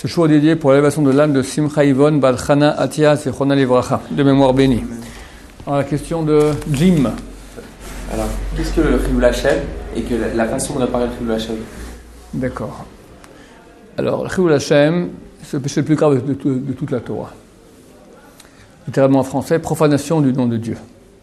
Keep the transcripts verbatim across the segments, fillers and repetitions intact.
Ce jour est dédié pour l'élévation de l'âme de Simcha Yvonne Balchana Atia Zichronah Livracha, de mémoire bénie. Alors la question de Jim. Alors, qu'est-ce que le Chilul Hashem et que la, la façon de réparer le Chilul Hashem? D'accord. Alors, le Chilul Hashem, c'est le péché le plus grave de, de, de toute la Torah. Littéralement en français, profanation du nom de Dieu.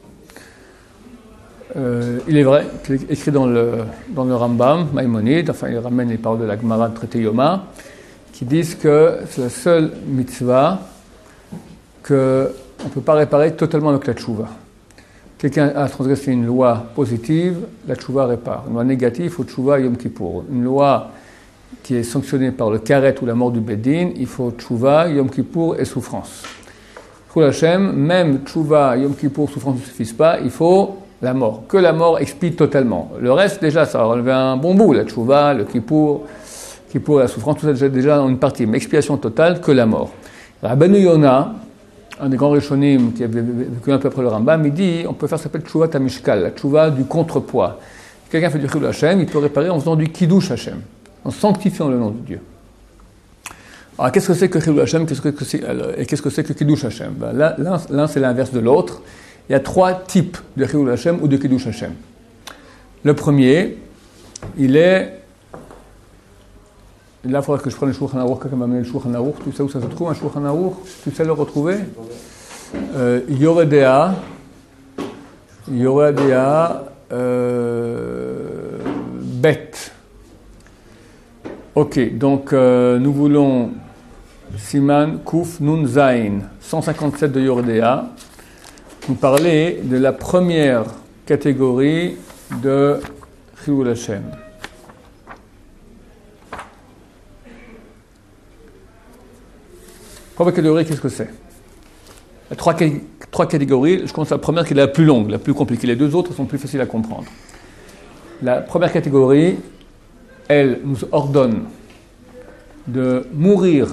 Euh, il est vrai qu'il est écrit dans le, dans le Rambam, Maïmonide, enfin il ramène les paroles de la Gemara de traité Yoma, qui disent que c'est la seule mitzvah qu'on ne peut pas réparer totalement avec la tchouva. Quelqu'un a transgressé une loi positive, la tchouva répare. Une loi négative, il faut tchouva Yom Kippour. Une loi qui est sanctionnée par le karet ou la mort du Bedin, il faut tchouva Yom Kippour et souffrance. Chilul Hashem, même tchouva Yom Kippour, souffrance ne suffisent pas, il faut la mort. Que la mort expie totalement. Le reste, déjà, ça a relevé un bon bout, la tchouva, le Kippour, Kippour et la souffrance, tout ça déjà, déjà dans une partie. Mais expiation totale, que la mort. Rabbeinu Yona, un des grands rishonim qui avait vécu un peu après le Rambam, il dit on peut faire ça s'appelle tchouva tamishkal, la tchouva du contrepoids. Si quelqu'un fait du Chilul Hashem, il peut réparer en faisant du kiddush Hashem, en sanctifiant le nom de Dieu. Alors qu'est-ce que c'est que Chilul Hashem qu'est-ce que c'est, et qu'est-ce que c'est que kiddush Hashem? Ben, là, l'un, l'un c'est l'inverse de l'autre. Il y a trois types de Chilul Hashem ou de kiddush Hashem. Le premier, il est... Là, il faudra que je prenne le Shulchan Aruch, quelqu'un m'a amené le Shulchan Aruch. Tu sais où ça se trouve, un Shulchan Aruch? Tu sais le retrouver? euh, Yoredea, Yoredea, euh, Bet. Ok, donc euh, nous voulons Siman Kuf Nun Zain, cent cinquante-sept de Yoredea, nous parler de la première catégorie de Chilul Hashem. Première catégorie, qu'est-ce que c'est? Il y a trois, trois catégories. Je commence à la première qui est la plus longue, la plus compliquée. Les deux autres sont plus faciles à comprendre. La première catégorie, elle nous ordonne de mourir,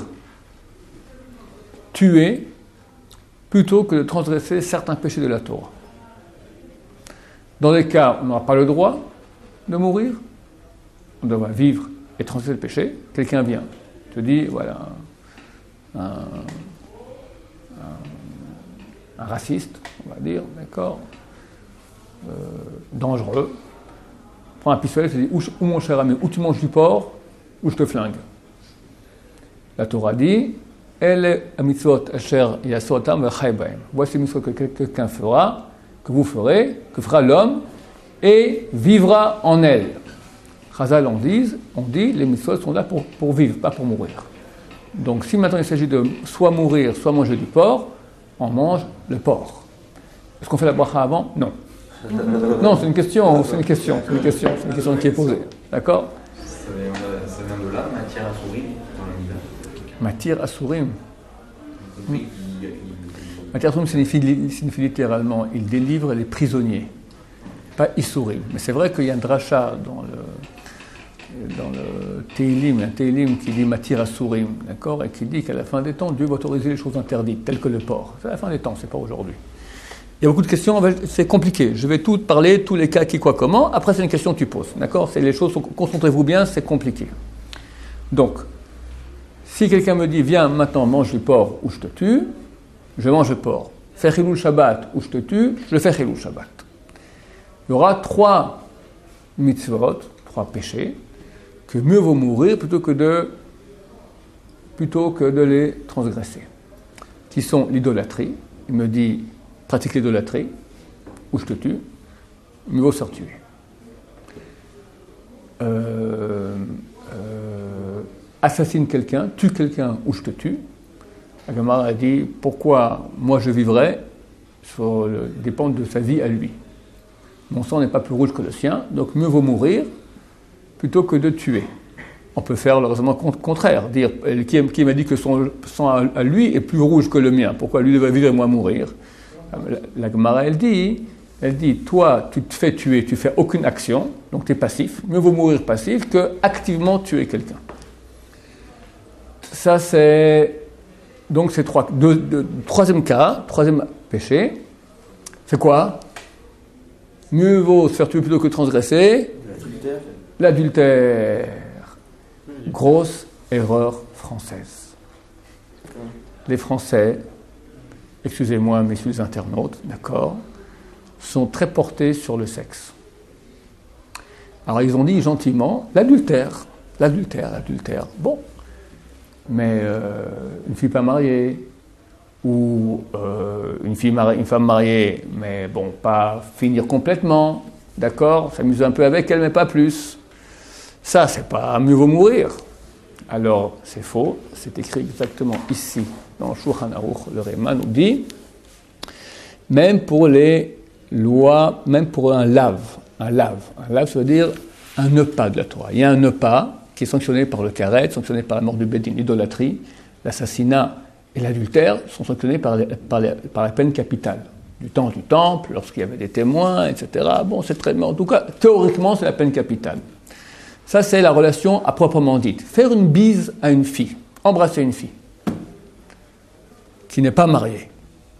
tuer, plutôt que de transgresser certains péchés de la Torah. Dans les cas où on n'aura pas le droit de mourir, on doit vivre et transgresser le péché. Quelqu'un vient, te dit, voilà... Un, un, un raciste, on va dire, d'accord, euh, dangereux, prends un pistolet, tu dis, ou, ou mon cher ami, ou tu manges du porc, ou je te flingue. La Torah dit, elle mitzvot asher yasotam v'chai b'hem. Voici les mitzvot que quelqu'un fera, que vous ferez, que fera l'homme, et vivra en elle. Chazal, on dit, on dit, les mitzvot sont là pour, pour vivre, pas pour mourir. Donc, si maintenant il s'agit de soit mourir, soit manger du porc, on mange le porc. Est-ce qu'on fait la bracha avant? Non. Non, c'est une question, c'est une question, c'est une question, c'est une question qui est posée. D'accord? Ça vient de, ça vient de là, matière à sourim dans la Mida. Matière à sourim. Matière à sourim signifie, signifie littéralement, il délivre les prisonniers, pas issourim. Mais c'est vrai qu'il y a un dracha dans le. dans le Teilim, un Teilim qui dit Matir Asurim, d'accord, et qui dit qu'à la fin des temps, Dieu va autoriser les choses interdites, telles que le porc. C'est à la fin des temps, c'est pas aujourd'hui. Il y a beaucoup de questions, c'est compliqué. Je vais tout parler, tous les cas, qui, quoi, comment. Après, c'est une question que tu poses, d'accord? C'est les choses, concentrez-vous bien, c'est compliqué. Donc, si quelqu'un me dit, viens maintenant, mange du porc ou je te tue, je mange le porc. Fais Chilul Shabbat ou je te tue, je fais Chilul Shabbat. Il y aura trois mitzvot, trois péchés, que mieux vaut mourir plutôt que de, plutôt que de les transgresser. Qui sont l'idolâtrie. Il me dit, pratique l'idolâtrie, ou je te tue, mieux vaut se tuer. Euh, euh, assassine quelqu'un, tue quelqu'un, ou je te tue. La Gemara a dit, pourquoi moi je vivrais? Ça dépend de sa vie à lui. Mon sang n'est pas plus rouge que le sien, donc mieux vaut mourir plutôt que de tuer. On peut faire le raisonnement contraire, dire qui, qui m'a dit que son sang à lui est plus rouge que le mien, pourquoi lui devrait vivre et moi mourir? La Gemara, elle dit, elle dit, toi, tu te fais tuer, tu fais aucune action, donc tu es passif, mieux vaut mourir passif que activement tuer quelqu'un. Ça, c'est donc c'est trois, deux, deux, troisième cas, troisième péché, c'est quoi? Mieux vaut se faire tuer plutôt que transgresser. L'adultère. L'adultère. Grosse erreur française. Les Français, excusez-moi, messieurs les internautes, d'accord, sont très portés sur le sexe. Alors ils ont dit gentiment, l'adultère, l'adultère, l'adultère, bon, mais euh, une fille pas mariée, ou euh, une, fille mari- une femme mariée, mais bon, pas finir complètement, d'accord, s'amuser un peu avec elle, mais pas plus. Ça, c'est pas mieux vaut mourir. Alors, c'est faux, c'est écrit exactement ici, dans Shulchan Aruch, le Réma nous dit, même pour les lois, même pour un lave, un lave, un lave, ça veut dire un ne pas de la Torah. Il y a un ne pas qui est sanctionné par le karet, sanctionné par la mort du bédin, l'idolâtrie, l'assassinat et l'adultère sont sanctionnés par, les, par, les, par la peine capitale. Du temps du temple, lorsqu'il y avait des témoins, et cetera. Bon, c'est très... En tout cas, théoriquement, c'est la peine capitale. Ça, c'est la relation à proprement dite. Faire une bise à une fille, embrasser une fille qui n'est pas mariée,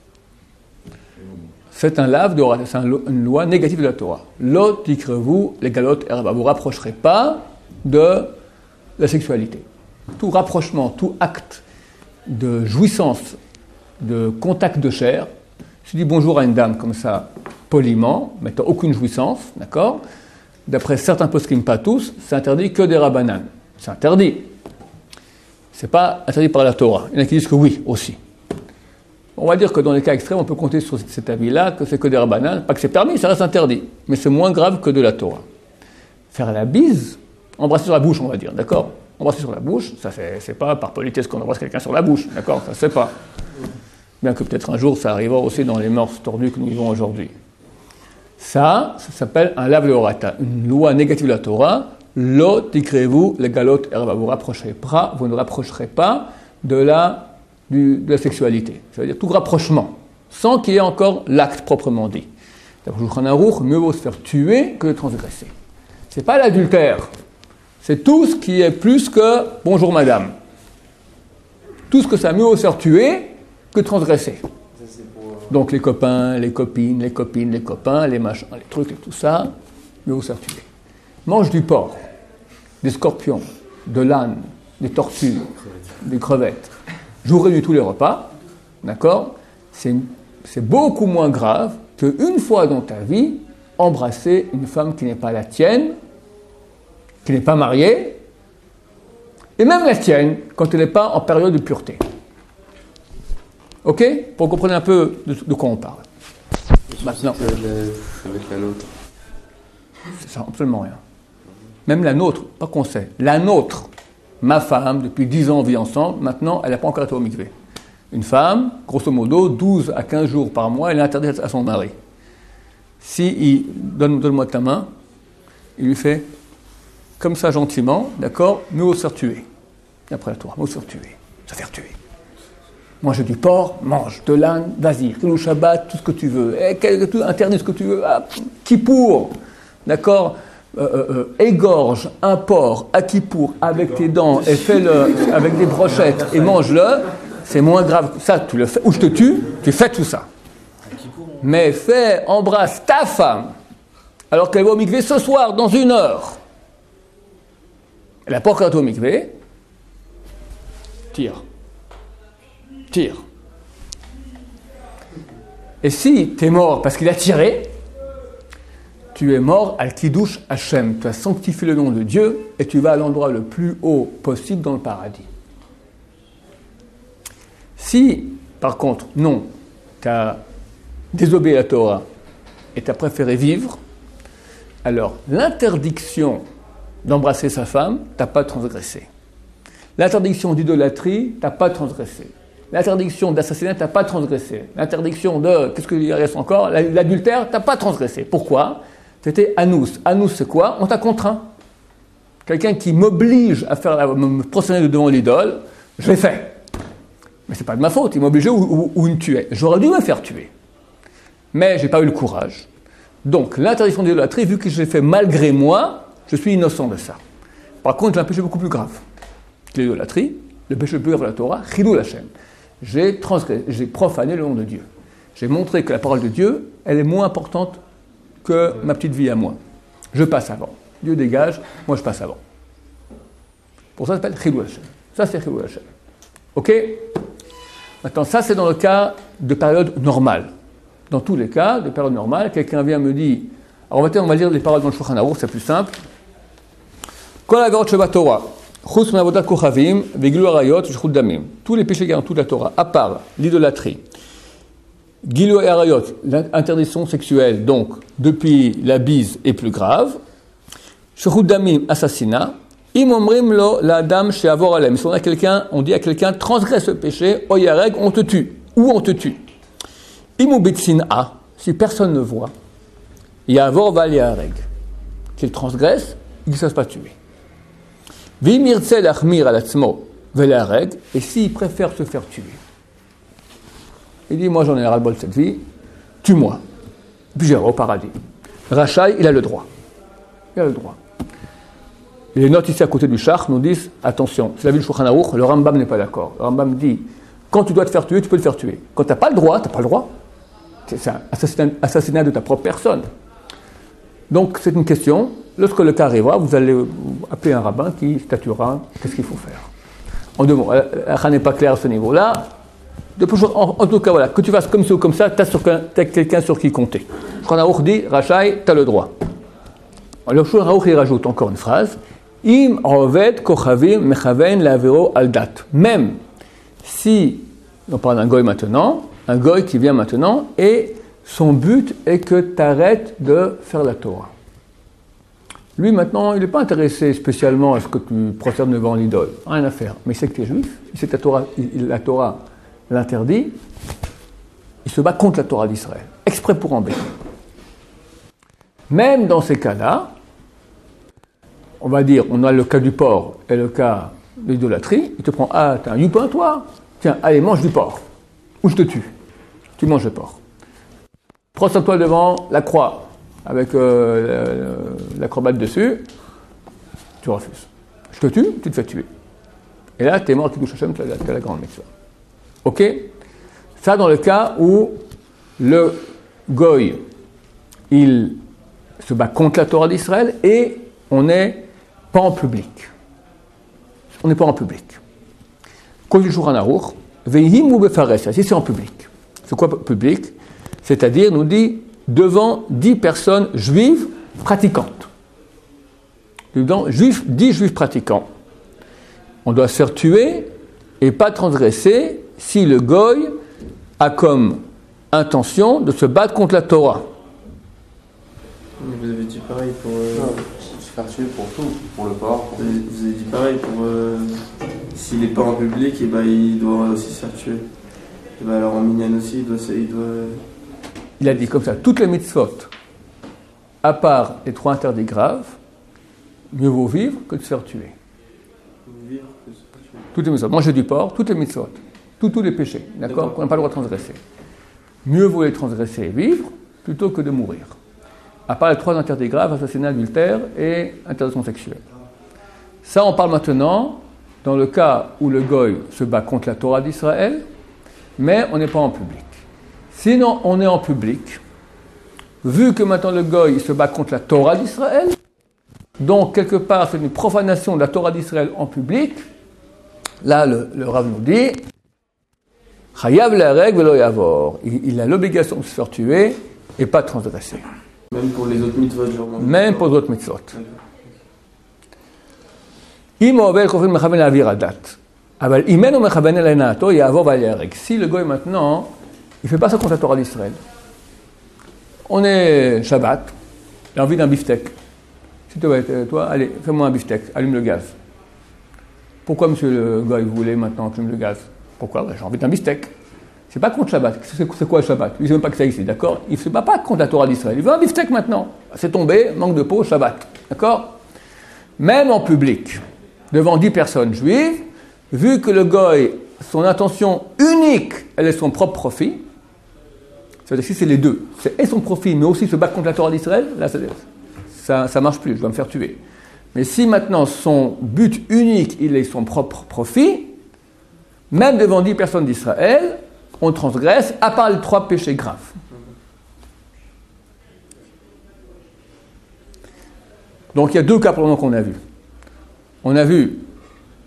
c'est un lave de c'est un, une loi négative de la Torah. Lo tikrevu les galot erba. Vous ne rapprocherez pas de la sexualité. Tout rapprochement, tout acte de jouissance, de contact de chair, je dis bonjour à une dame comme ça, poliment, mettant aucune jouissance, d'accord ? D'après certains poskim, pas tous, c'est interdit que des rabbanan. C'est interdit. C'est pas interdit par la Torah. Il y en a qui disent que oui, aussi. On va dire que dans les cas extrêmes, on peut compter sur cet avis-là, que c'est que des rabbanan. Pas que c'est permis, ça reste interdit. Mais c'est moins grave que de la Torah. Faire la bise, embrasser sur la bouche, on va dire, d'accord ? Embrasser sur la bouche, ça c'est, c'est pas par politesse qu'on embrasse quelqu'un sur la bouche, d'accord ? Ça se fait pas. Bien que peut-être un jour, ça arrivera aussi dans les mœurs tordues que nous vivons aujourd'hui. Ça, ça s'appelle un lave leorata, une loi négative de la Torah. Lo tikrevu les galot erba. Vous rapprocherez pas, vous ne rapprocherez pas de la, du, de la sexualité. Ça veut dire tout rapprochement, sans qu'il y ait encore l'acte proprement dit. D'après Shulchan Aruch, mieux vaut se faire tuer que de transgresser. C'est pas l'adultère. C'est tout ce qui est plus que bonjour madame. Tout ce que ça mieux vaut se faire tuer que de transgresser. Donc les copains, les copines, les copines, les copains, les machins, les trucs et tout ça, mieux vaut se faire tuer. Mange du porc, des scorpions, de l'âne, des tortues, des crevettes. Jour et nuit tous les repas, d'accord ? C'est, c'est beaucoup moins grave qu'une fois dans ta vie, embrasser une femme qui n'est pas la tienne, qui n'est pas mariée, et même la tienne, quand elle n'est pas en période de pureté. Ok ? Pour comprendre un peu de, de quoi on parle. Maintenant. Avec la nôtre. C'est ça, absolument rien. Même la nôtre, pas qu'on sait. La nôtre, ma femme, depuis dix ans, on vit ensemble. Maintenant, elle n'a pas encore été au mikvé. Une femme, grosso modo, douze à quinze jours par mois, elle est interdite à son mari. Si il donne, donne-moi ta main, il lui fait comme ça gentiment, d'accord, nous au se faire tuer. Après la Torah, nous au se faire tuer. Se faire tuer. Mange du porc, mange. De l'âne, vas-y. Khilou Shabbat, tout ce que tu veux. Eh, tout, interdit ce que tu veux. Ah, Kippour, d'accord, euh, euh, égorge un porc à Kippour avec tes dents et fais-le avec des brochettes et mange-le. C'est moins grave. Ça, tu le fais. Ou je te tue, tu fais tout ça. Mais fais, embrasse ta femme alors qu'elle va au mikvé ce soir, dans une heure. Elle n'a pas encore été au mikvé. Tire. Tire. Et si tu es mort parce qu'il a tiré, tu es mort al kiddush Hashem. Tu as sanctifié le nom de Dieu et tu vas à l'endroit le plus haut possible dans le paradis. Si, par contre, non, tu as désobéi à la Torah et tu as préféré vivre, alors l'interdiction d'embrasser sa femme, tu n'as pas transgressé. L'interdiction d'idolâtrie, tu n'as pas transgressé. L'interdiction d'assassinat, tu n'as pas transgressé. L'interdiction de, qu'est-ce qu'il y reste encore ? L'adultère, tu n'as pas transgressé. Pourquoi ? C'était anous. Anous, c'est quoi ? On t'a contraint. Quelqu'un qui m'oblige à faire la, me prosterner devant l'idole, je l'ai fait. Mais ce n'est pas de ma faute, il m'obligeait ou, ou, ou il me tuait. J'aurais dû me faire tuer. Mais je n'ai pas eu le courage. Donc, l'interdiction d'idolâtrie, vu que je l'ai fait malgré moi, je suis innocent de ça. Par contre, j'ai un péché beaucoup plus grave. L'idolâtrie, le péché le plus grave de la Torah, Chilul Hashem. J'ai transgressé, j'ai profané le nom de Dieu. J'ai montré que la parole de Dieu, elle est moins importante que ma petite vie à moi. Je passe avant. Dieu dégage, moi je passe avant. Pour ça, ça s'appelle Chilul Hashem. Ça, c'est Chilul Hashem. Ok? Maintenant, ça, c'est dans le cas de période normale. Dans tous les cas, de période normale, quelqu'un vient me dire... Alors, maintenant, on va lire les paroles dans le Shulchan Aruch, c'est plus simple. Kol avarot Shabbat Torah, chutz me'avodat kochavim, ve'gilu arayot, v'shchut damim. Tous les péchés garantis de la Torah, à part l'idolâtrie, gilu arayot, l'interdiction sexuelle, donc, depuis la bise est plus grave, v'shchut damim, assassinat, im omrim lo l'adam she'avor alem. Si on a quelqu'un, on dit à quelqu'un, transgresse le péché, oyareg, on te tue, ou on te tue. Im u bitsin'a, si personne ne voit, yavor val yareg, qu'il transgresse, il ne se fasse pas tuer. Vimirtse l'achmir alatzmo velareg, et s'il préfère se faire tuer, il dit, moi j'en ai ras-le-bol de cette vie, tue-moi, puis j'irai au paradis. Rachai, il a le droit. Il a le droit. Et les notes ici à côté du char nous disent, attention, c'est la vie du Shulchan Aruch, le Rambam n'est pas d'accord. Le Rambam dit, quand tu dois te faire tuer, tu peux te faire tuer. Quand tu n'as pas le droit, tu n'as pas le droit. C'est un assassinat, assassinat de ta propre personne. Donc c'est une question. Lorsque le cas arrivera, vous allez appeler un rabbin qui statuera qu'est-ce qu'il faut faire. En deux mots, la n'est pas claire à ce niveau-là. En, en tout cas, voilà, que tu fasses comme ça ou comme ça, tu as quelqu'un sur qui compter. Shulchan Aruch dit, Rachai, tu as le droit. Alors le Shulchan Aruch, il rajoute encore une phrase. Im oved kochavim mechaven lavero aldat. Même si, on parle d'un goy maintenant, un goy qui vient maintenant, et son but est que tu arrêtes de faire la Torah. Lui, maintenant, il n'est pas intéressé spécialement à ce que tu procèdes devant l'idole. Rien à faire. Mais il sait que tu es juif. Il sait que la Torah, la Torah l'interdit. Il se bat contre la Torah d'Israël. Exprès pour embêter. Même dans ces cas-là, on va dire, on a le cas du porc et le cas de l'idolâtrie. Il te prend, ah, t'as un youpin, toi? Tiens, allez, mange du porc. Ou je te tue. Tu manges le porc. Prends-toi devant la croix. Avec euh, l'acrobate dessus, tu refuses. Je te tue, tu te fais tuer. Et là, tu es mort, Kiddush Hashem, tu as la grande mitzvah. Ok? Ça, dans le cas où le goy, il se bat contre la Torah d'Israël et on n'est pas en public. On n'est pas en public. Cause du Shulchan Aruch, veihim ou befares, si c'est en public. C'est quoi public? C'est-à-dire, nous dit, devant dix personnes juives pratiquantes. Devant juifs, dix juifs pratiquants. On doit se faire tuer et pas transgresser si le goy a comme intention de se battre contre la Torah. Vous avez dit pareil pour... Euh, non, se faire tuer pour tout, pour le porc. Pour... Vous, avez, vous avez dit pareil pour... Euh, s'il n'est pas en public, et ben, il doit aussi se faire tuer. Et ben, alors en minyan aussi, il doit... Il doit Il a dit comme ça, toutes les mitzvot, à part les trois interdits graves, mieux vaut vivre que de se faire tuer. Vivre que de se faire tuer. Toutes les mitzvot, manger du porc, toutes les mitzvot, tous, tous les péchés, d'accord, d'accord. Qu'on n'a pas le droit de transgresser. Mieux vaut les transgresser et vivre, plutôt que de mourir. À part les trois interdits graves, assassinat, adultère et interdiction sexuelle. Ça, on parle maintenant dans le cas où le goy se bat contre la Torah d'Israël, mais on n'est pas en public. Sinon, on est en public, vu que maintenant le goy se bat contre la Torah d'Israël, donc quelque part c'est une profanation de la Torah d'Israël en public, là le, le Rav nous dit, Chayav l'areg velo yavor, il a l'obligation de se faire tuer et pas de transgresser. Même pour les autres mitzvot, genre. Même pour les autres mitzvot. Im ovel kofrin mechaven l'avir adat, aval imenu mechaven l'enato yavor val yareg. Si le goy maintenant il ne fait pas ça contre la Torah d'Israël. On est Shabbat, il a envie d'un beefsteak. Si tu veux, toi, allez, fais-moi un beefsteak, allume le gaz. Pourquoi, monsieur le gars, vous voulez maintenant que j'allume le gaz? Pourquoi? Ben, j'ai envie d'un beefsteak. C'est pas contre Shabbat. C'est, c'est quoi le Shabbat? Il ne sait même pas que c'est ici, d'accord? Il ne se bat pas contre la Torah d'Israël. Il veut un beefsteak maintenant. C'est tombé, manque de peau, Shabbat. D'accord? Même en public, devant dix personnes juives, vu que le goy, son intention unique, elle est son propre profit, c'est-à-dire que si c'est les deux, c'est et son profit, mais aussi se battre contre la Torah d'Israël, là, ça ne marche plus, je dois me faire tuer. Mais si maintenant son but unique, il est son propre profit, même devant dix personnes d'Israël, on transgresse, à part les trois péchés graves. Donc il y a deux cas pour le moment qu'on a vus. On a vu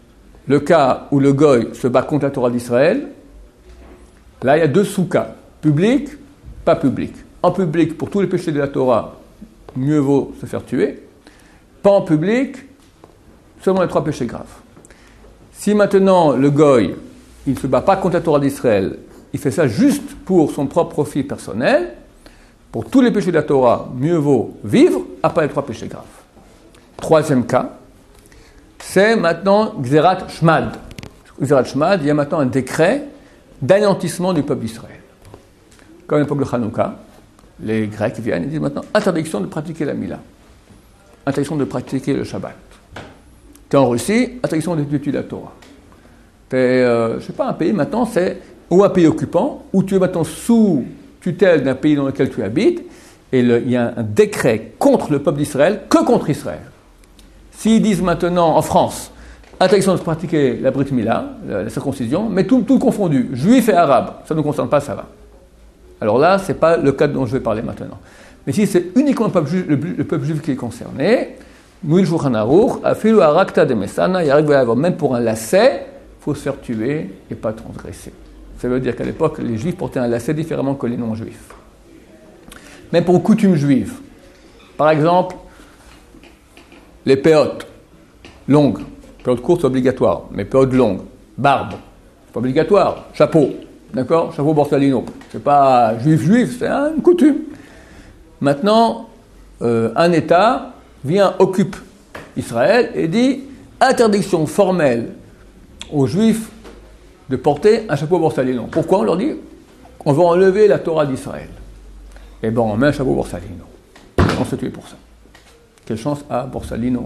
le cas où le goy se bat contre la Torah d'Israël, là il y a deux sous-cas, public, pas public. En public, pour tous les péchés de la Torah, mieux vaut se faire tuer. Pas en public, seulement les trois péchés graves. Si maintenant le goy, il ne se bat pas contre la Torah d'Israël, il fait ça juste pour son propre profit personnel, pour tous les péchés de la Torah, mieux vaut vivre, à part les trois péchés graves. Troisième cas, c'est maintenant Gzerat Shmad. Gzerat Shmad, il y a maintenant un décret d'anéantissement du peuple d'Israël. Comme à l'époque de Hanouka, les Grecs viennent et disent maintenant interdiction de pratiquer la Mila, interdiction de pratiquer le Shabbat. Tu es en Russie, interdiction d'étudier la Torah. Tu es, euh, je ne sais pas, un pays maintenant, c'est ou un pays occupant, ou tu es maintenant sous tutelle d'un pays dans lequel tu habites, et le, il y a un décret contre le peuple d'Israël que contre Israël. S'ils disent maintenant en France, interdiction de pratiquer la Brit Mila, la, la circoncision, mais tout, tout confondu, juif et arabe, ça ne nous concerne pas, ça va. Alors là, ce n'est pas le cas dont je vais parler maintenant. Mais si c'est uniquement le peuple juif, le, le peuple juif qui est concerné, Mouil Shulchan Aruch, Afilu Arakta de Mesana, même pour un lacet, il faut se faire tuer et pas transgresser. Ça veut dire qu'à l'époque, les juifs portaient un lacet différemment que les non-juifs. Même pour coutumes juives. Par exemple, les péotes longues, péotes courtes, c'est obligatoire, mais péotes longues, barbe, c'est pas obligatoire, chapeau, d'accord, chapeau borsalino, c'est pas juif-juif, c'est une coutume. Maintenant, euh, un État vient, occupe Israël et dit interdiction formelle aux juifs de porter un chapeau borsalino. Pourquoi? On leur dit on va enlever la Torah d'Israël. Et bien on met un chapeau borsalino. On se tue pour ça. Quelle chance à Borsalino.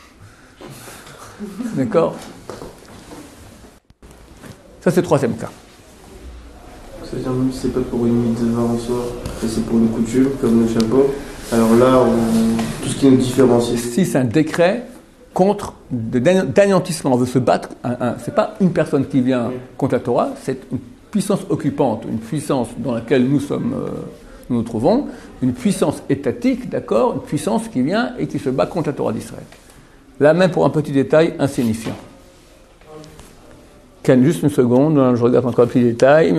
D'accord? Ça c'est le troisième cas. C'est-à-dire même si c'est pas pour une mitzvah en soi, c'est pour une coutume comme le chapeau. Alors là, on... tout ce qui nous différencie. Si c'est un décret contre d'anéantissement, on veut se battre, un, un, c'est pas une personne qui vient oui. contre la Torah, c'est une puissance occupante, une puissance dans laquelle nous sommes, euh, nous nous trouvons, une puissance étatique, d'accord, une puissance qui vient et qui se bat contre la Torah d'Israël. Là même pour un petit détail insignifiant. Ken, juste une seconde, je regarde encore un petit détail.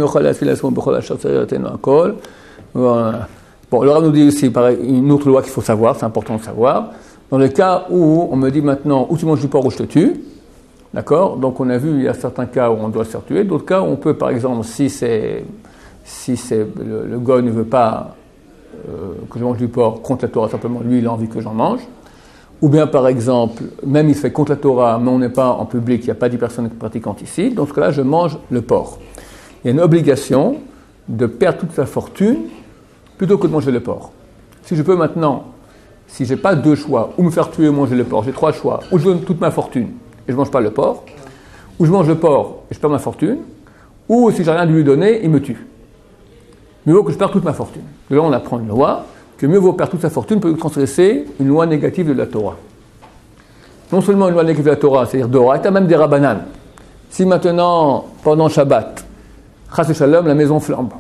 Voilà. Bon, le Rav nous dit aussi pareil, une autre loi qu'il faut savoir, c'est important de savoir. Dans le cas où on me dit maintenant, ou tu manges du porc ou je te tue, d'accord? Donc on a vu, il y a certains cas où on doit se faire tuer, d'autres cas où on peut, par exemple, si c'est, si c'est le, le goy ne veut pas euh, que je mange du porc contre la Torah, simplement lui il a envie que j'en mange. Ou bien par exemple, même il fait contre la Torah, mais on n'est pas en public, il n'y a pas dix personnes pratiquantes ici, dans ce cas-là je mange le porc. Il y a une obligation de perdre toute sa fortune plutôt que de manger le porc. Si je peux maintenant, si je n'ai pas deux choix, ou me faire tuer ou manger le porc, j'ai trois choix, ou je donne toute ma fortune et je ne mange pas le porc, ou je mange le porc et je perds ma fortune, ou si j'ai rien de lui donner, il me tue. Mieux vaut que je perde toute ma fortune. Et là on apprend une loi, que mieux vaut perdre toute sa fortune plutôt que transgresser une loi négative de la Torah. Non seulement une loi négative de la Torah, c'est-à-dire d'Oraita, même des Rabbanan. Si maintenant, pendant Shabbat, Chas Shalom, la maison flambe.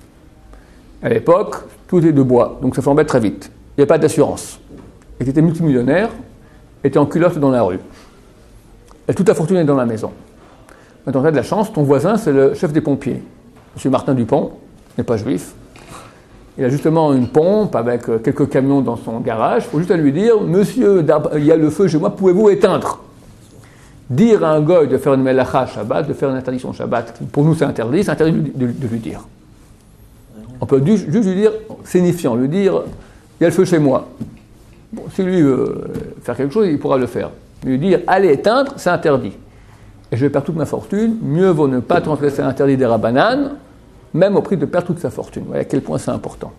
À l'époque, tout est de bois, donc ça flambait très vite. Il n'y a pas d'assurance. Et tu étais multimillionnaire, et tu es en culotte dans la rue. Et toute ta fortune est dans la maison. Maintenant, tu as de la chance, ton voisin, c'est le chef des pompiers. M. Martin Dupont, n'est pas juif. Il a justement une pompe avec quelques camions dans son garage. Il faut juste à lui dire, monsieur, il y a le feu chez moi, pouvez-vous éteindre? Dire à un goy de faire une melacha Shabbat, de faire une interdiction Shabbat, qui pour nous c'est interdit, c'est interdit de, de, de lui dire. On peut juste lui dire, signifiant, lui dire, il y a le feu chez moi. Bon, si lui veut faire quelque chose, il pourra le faire. Lui dire, allez éteindre, c'est interdit. Et je vais perdre toute ma fortune, mieux vaut ne pas transgresser l'interdit des Rabbanan, même au prix de perdre toute sa fortune. Vous voyez à quel point c'est important.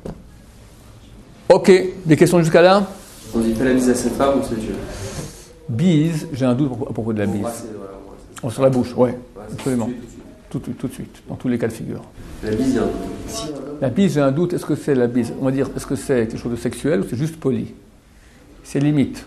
Ok, des questions jusqu'à là? On dit pas la bise à cette femme ou c'est Dieu? Bise, j'ai un doute à propos de la bise. Embrasser, voilà, on sur la bouche, oui, ouais, ouais, absolument. Tout de, suite, tout, tout, tout de suite, dans tous les cas de figure. La bise, il y a un doute. La bise, j'ai un doute, est-ce que c'est la bise? On va dire, est-ce que c'est quelque chose de sexuel ou c'est juste poli? C'est limite.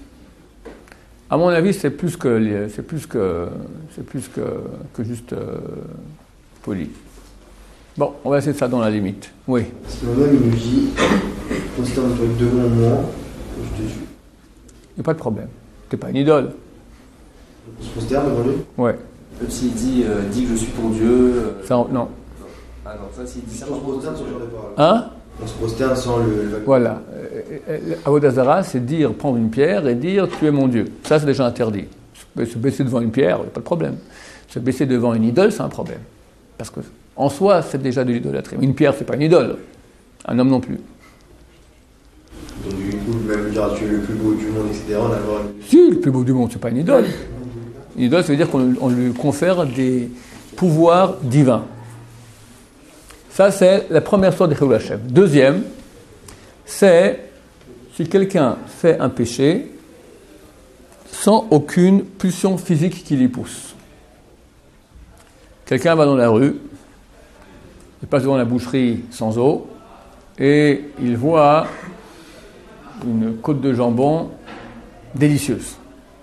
À mon avis, c'est plus que, c'est plus que, c'est plus que, que juste euh, poli. Bon, on va essayer de ça dans la limite. Oui. Parce que moi, il me dit, considère-toi devant moi, je te tue. Il n'y a pas de problème. Tu n'es pas une idole. Je considère devant lui? Ouais. Même s'il dit, euh, dit que je suis ton Dieu. Euh... Ça, non. Ah non, ça, s'il dit ça. On se prosterne sans le genre de parole. Hein? On se prosterne sans le. le... Voilà. Avodah Zarah, c'est dire, prendre une pierre et dire tu es mon Dieu. Ça, c'est déjà interdit. Se baisser devant une pierre, il n'y a pas de problème. Se baisser devant une idole, c'est un problème. Parce que en soi, c'est déjà de l'idolâtrie. Une pierre, c'est pas une idole. Un homme non plus. Donc du coup, même dire tu es le plus beau du monde, et cetera. On a avoir une... Si, le plus beau du monde, c'est pas une idole. Une idole, ça veut dire qu'on on lui confère des pouvoirs divins. Ça, c'est la première sorte de Chilul Hashem. Deuxième, c'est si quelqu'un fait un péché sans aucune pulsion physique qui l'y pousse. Quelqu'un va dans la rue, il passe devant la boucherie sans eau, et il voit une côte de jambon délicieuse.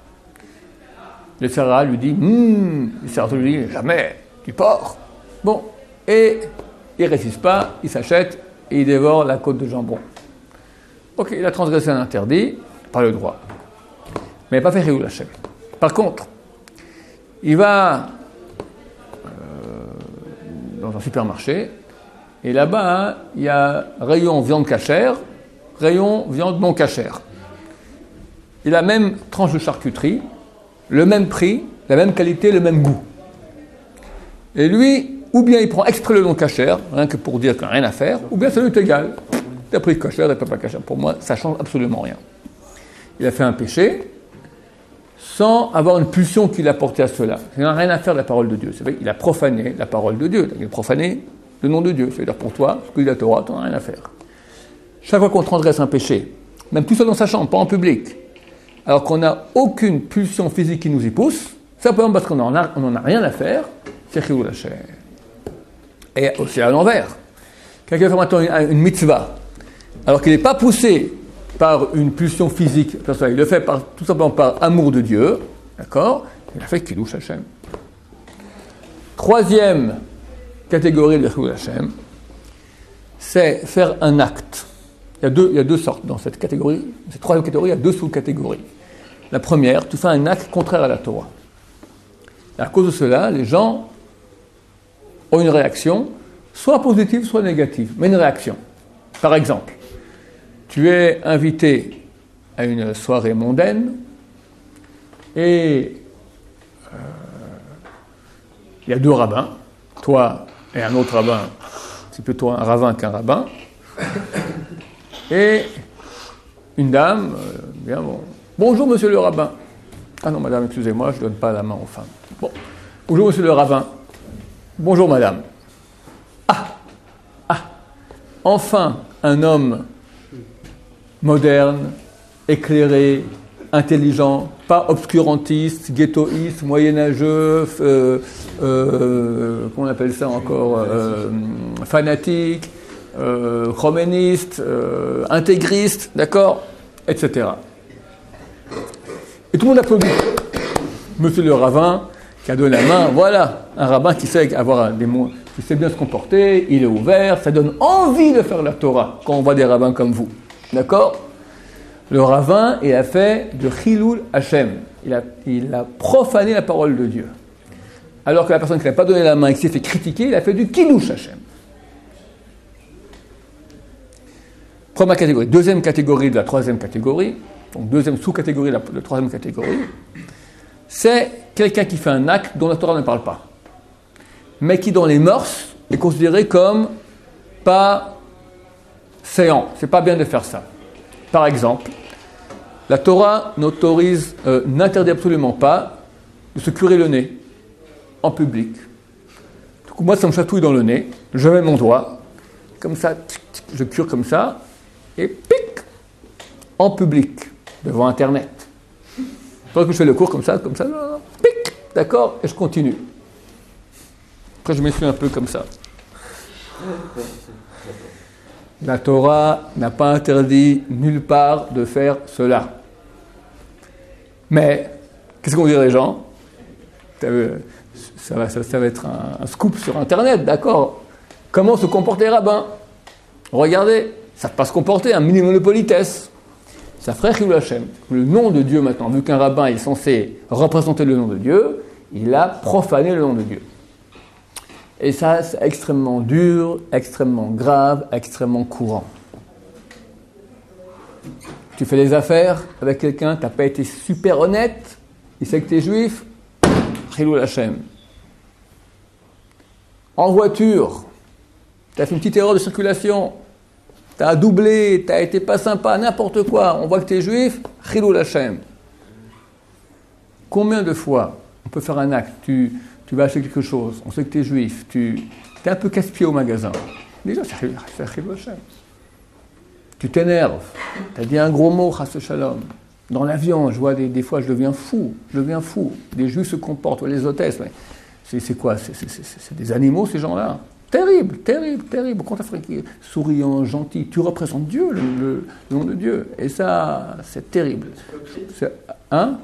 Le serra lui dit hum, le serra lui dit jamais, du porc. Bon, et il ne résiste pas, il s'achète et il dévore la côte de jambon. Ok, il a transgressé un interdit, pas le droit. Mais il n'a pas fait Chilul Hashem. Par contre, il va euh, dans un supermarché, et là-bas, hein, il y a rayon viande cachère, rayon viande non cachère. Il a la même tranche de charcuterie, le même prix, la même qualité, le même goût. Et lui, ou bien il prend exprès le non cachère, rien que pour dire qu'il n'y a rien à faire, ou bien ça lui est égal. Il a pris cachère, il n'a pas cachère. Pour moi, ça ne change absolument rien. Il a fait un péché sans avoir une pulsion qui l'a porté à cela. Il n'a rien à faire de la parole de Dieu. C'est vrai qu'il a profané la parole de Dieu. Il a profané le nom de Dieu. C'est-à-dire pour toi, ce que dit la Torah, tu n'en as rien à faire. Chaque fois qu'on transgresse un péché, même tout seul dans sa chambre, pas en public, alors qu'on n'a aucune pulsion physique qui nous y pousse, simplement parce qu'on n'en a, a rien à faire, c'est Chilul Hashem. Et aussi à l'envers. Quelqu'un fait maintenant une, une mitzvah, alors qu'il n'est pas poussé par une pulsion physique, il le fait par, tout simplement par amour de Dieu, d'accord? Il a fait Chilul Hashem. Troisième catégorie de Chilul Hashem, c'est faire un acte. Il y, a deux, il y a deux sortes dans cette catégorie. Cette troisième catégorie, il y a deux sous-catégories. La première, tu fais un acte contraire à la Torah. Et à cause de cela, les gens ont une réaction, soit positive, soit négative, mais une réaction. Par exemple, tu es invité à une soirée mondaine et euh, il y a deux rabbins, toi et un autre rabbin, c'est plutôt un ravin qu'un rabbin, et une dame, euh, bien bon, bonjour monsieur le rabbin. Ah non madame, excusez-moi, je ne donne pas la main aux femmes. Bon, bonjour monsieur le rabbin. Bonjour madame. Ah, ah, enfin un homme moderne, éclairé, intelligent, pas obscurantiste, ghettoïste, moyenâgeux, euh, euh, comment on appelle ça encore, euh, fanatique, euh, roméniste, euh, intégriste, d'accord, et cetera. Et tout le monde applaudit. Monsieur le rabbin qui a donné la main, voilà, un rabbin qui sait avoir des mots, qui sait bien se comporter, il est ouvert, ça donne envie de faire la Torah quand on voit des rabbins comme vous. D'accord? Le rabbin, il a fait de Chilul Hashem. Il a, il a profané la parole de Dieu. Alors que la personne qui n'a pas donné la main et qui s'est fait critiquer, il a fait du Kiddush Hashem. Première catégorie. Deuxième catégorie de la troisième catégorie, donc deuxième sous-catégorie de la, de la troisième catégorie, c'est quelqu'un qui fait un acte dont la Torah ne parle pas, mais qui dans les mœurs est considéré comme pas séant. C'est pas bien de faire ça. Par exemple, la Torah n'autorise, euh, n'interdit absolument pas de se curer le nez en public. Du coup, moi, ça me chatouille dans le nez, je mets mon doigt, comme ça, tic, tic, je cure comme ça, et pic, en public, devant Internet. Donc, je fais le cours comme ça, comme ça, pic, d'accord, et je continue. Après, je m'essuie un peu comme ça. La Torah n'a pas interdit nulle part de faire cela. Mais, qu'est-ce qu'on dirait les gens? ça va, ça, ça va être un, un scoop sur Internet, d'accord? Comment se comportent les rabbins? Regardez, ça ne peut pas se comporter, un minimum de politesse. Ça ferait Chilul Hashem. Le nom de Dieu maintenant, vu qu'un rabbin est censé représenter le nom de Dieu, il a profané le nom de Dieu. Et ça, c'est extrêmement dur, extrêmement grave, extrêmement courant. Tu fais des affaires avec quelqu'un, tu n'as pas été super honnête, il sait que tu es juif, Chilul Hashem. En voiture, tu as fait une petite erreur de circulation, tu as doublé, tu n'as été pas sympa, n'importe quoi, on voit que tu es juif, Chilul Hashem. Combien de fois on peut faire un acte, tu, tu vas acheter quelque chose, on sait que tu es juif, tu es un peu casse-pied au magasin. Déjà, c'est Chilul Hashem. Tu t'énerves, tu as dit un gros mot, Chas Shalom. Dans l'avion, je vois des, des fois, je deviens fou, je deviens fou. Des juifs se comportent, les hôtesses, mais c'est, c'est quoi c'est, c'est, c'est, c'est des animaux, ces gens-là. Terrible, terrible, terrible. Au contraire, souriant, gentil, tu représentes Dieu, le, le, le nom de Dieu. Et ça, c'est terrible. C'est, hein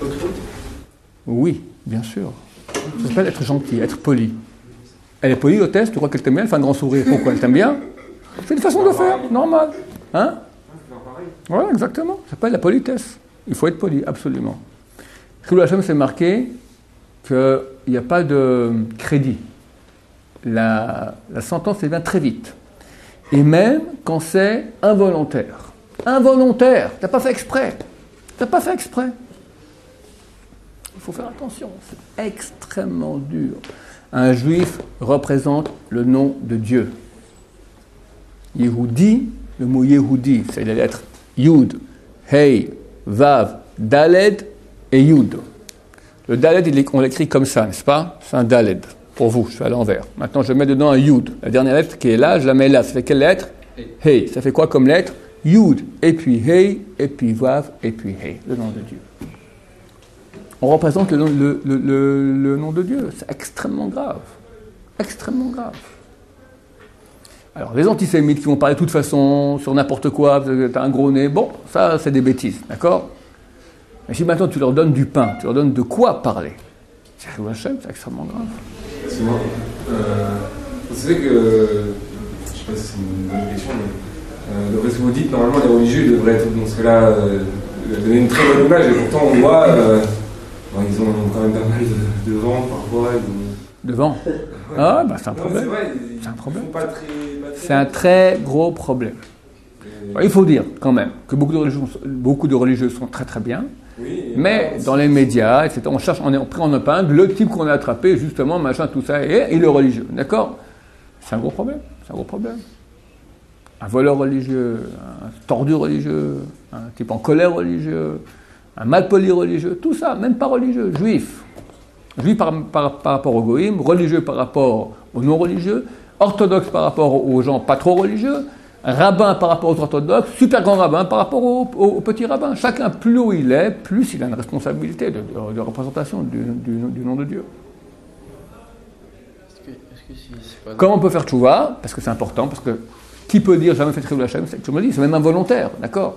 Oui, bien sûr. Ça s'appelle être gentil, être poli. Elle est polie, l'hôtesse, tu crois qu'elle t'aime bien, elle fait un grand sourire. Pourquoi elle t'aime bien? C'est une façon de faire, normal. Hein? Voilà, exactement. Ça s'appelle la politesse. Il faut être poli, absolument. Chilul Hashem, c'est marqué qu'il n'y a pas de crédit. La, la sentence, elle vient très vite. Et même quand c'est involontaire. Involontaire, tu n'as pas fait exprès. Tu n'as pas fait exprès. Il faut faire attention, c'est extrêmement dur. Un juif représente le nom de Dieu. Yehudi, le mot Yehudi, c'est les lettres Yud, Hei, Vav, Daled et Yud. Le Daled, on l'écrit comme ça, n'est-ce pas? C'est un Daled. Pour vous, je fais à l'envers. Maintenant, je mets dedans un Yud. La dernière lettre qui est là, je la mets là. Ça fait quelle lettre? Hei. Ça fait quoi comme lettre? Yud, et puis Hei, et puis Vav, et puis Hei. Le nom de Dieu. On représente le, le, le, le, le nom de Dieu. C'est extrêmement grave. Extrêmement grave. Alors, les antisémites qui vont parler de toute façon, sur n'importe quoi, t'as un gros nez, bon, ça, c'est des bêtises, d'accord? Mais si maintenant tu leur donnes du pain, tu leur donnes de quoi parler, c'est extrêmement grave. C'est moi. Euh, vous savez que, je ne sais pas si c'est une bonne question, mais euh, d'après ce que vous dites, normalement les religieux ils devraient être dans ce cas-là, euh, donner une très bonne image, et pourtant on voit, euh, bon, ils ont quand même pas mal de, de vent parfois. Ils... De vent? Ah, bah c'est un problème. Non, c'est vrai, c'est un problème. Pas très, pas très... C'est un très gros problème. Et... Il faut dire quand même que beaucoup de religieux, beaucoup de religieux sont très très bien. Oui, mais dans les médias, et cetera, on cherche, on est pris en épingle le type qu'on a attrapé, justement, machin, tout ça, et, et le religieux. D'accord? C'est un gros problème. C'est un gros problème. Un voleur religieux, un tordu religieux, un type en colère religieux, un malpoli religieux, tout ça, même pas religieux, juif. Juif par, par, par rapport aux goïms, religieux par rapport aux non-religieux, orthodoxe par rapport aux gens pas trop religieux, rabbin par rapport aux orthodoxes, super grand rabbin par rapport aux, aux, aux petits rabbins. Chacun, plus haut il est, plus il a une responsabilité de, de, de représentation du, du, du nom de Dieu. Est-ce que, est-ce que si, c'est pas Comment on peut faire tchouva? Parce que c'est important, parce que qui peut dire jamais fait Chilul Hashem? C'est, je me dis, c'est même involontaire, d'accord?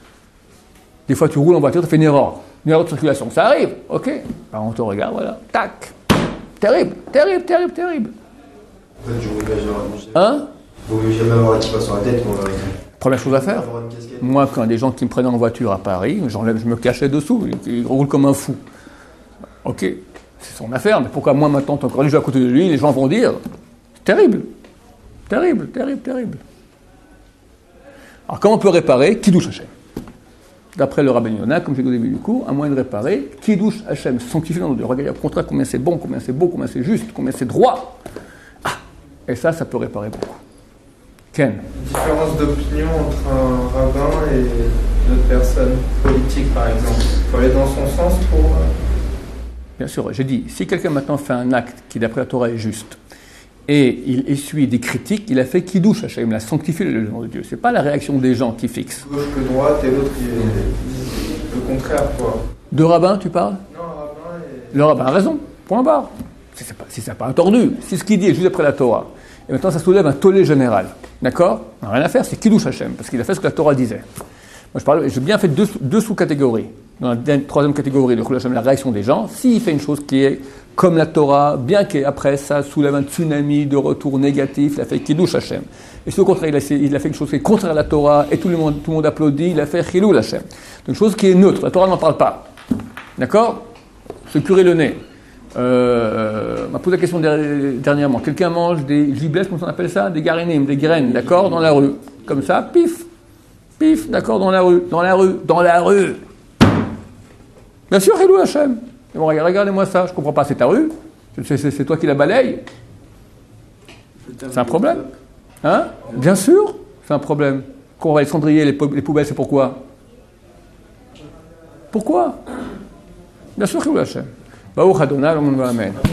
Des fois tu roules en voiture, tu fais une erreur, une erreur de circulation, ça arrive, ok? Alors on te regarde, voilà, tac, terrible, terrible, terrible, terrible. En fait, je voulais pas genre. Hein? Vaut mieux jamais avoir la kippa sur la tête. Quoi. Première chose à faire. Moi, quand des gens qui me prenaient en voiture à Paris, j'enlève, je me cachais dessous, ils roulent comme un fou. Ok, c'est son affaire, mais pourquoi moi maintenant, tant que religieux à côté de lui, les gens vont dire, terrible, terrible, terrible, terrible. Alors comment on peut réparer Kiddush Hashem? D'après le Rabbeinu Yonah, comme j'ai dit au début du cours, un moyen de réparer Kiddush Hashem, sanctifier dans le Dieu. Regardez au contraire combien c'est bon, combien c'est beau, combien c'est juste, combien c'est droit. Ah, et ça, ça peut réparer beaucoup. Ken. Différence d'opinion entre un rabbin et une autre personne politique, par exemple. Il faut aller dans son sens pour... Bien sûr, j'ai dit, si quelqu'un maintenant fait un acte qui, d'après la Torah, est juste, et il essuie des critiques, il a fait Kiddush Hashem, il a sanctifié le nom de Dieu. Ce n'est pas la réaction des gens qui fixe. Gauche que droite et l'autre qui est le contraire, quoi. De rabbin, tu parles? Non, un rabbin et... Le rabbin a raison, point barre. Si ce n'est pas, si pas un tordu, si ce qu'il dit est juste après la Torah. Et maintenant, ça soulève un tollé général. D'accord? On n'a rien à faire, c'est Kiddush Hashem, parce qu'il a fait ce que la Torah disait. Moi, je parle, j'ai bien fait deux, deux sous-catégories. Dans la troisième catégorie, de Chilul Hashem, la réaction des gens. S'il fait une chose qui est comme la Torah, bien qu'après ça soulève un tsunami de retour négatif, il a fait Kiddush Hashem. Et si au contraire, il a, il a fait quelque chose qui est contraire à la Torah, et tout le monde, tout le monde applaudit, il a fait Chilul Hashem. Donc, une chose qui est neutre, la Torah n'en parle pas. D'accord? Se curer le nez. Euh, on m'a posé la question dernièrement. Quelqu'un mange des gibelets, comment on appelle ça? Des garinim, des graines, d'accord, dans la rue. Comme ça, pif, pif, d'accord, dans la rue, dans la rue, dans la rue. Bien sûr, Hello Hachem. Bon, regardez-moi ça, je comprends pas, c'est ta rue? C'est, c'est, c'est toi qui la balaye? C'est un problème? Hein? Bien sûr, c'est un problème. Quand on va les cendriers, les, pou- les poubelles, c'est pourquoi? Pourquoi? Bien sûr, Hello Hachem. Baruch Adonai, Amen.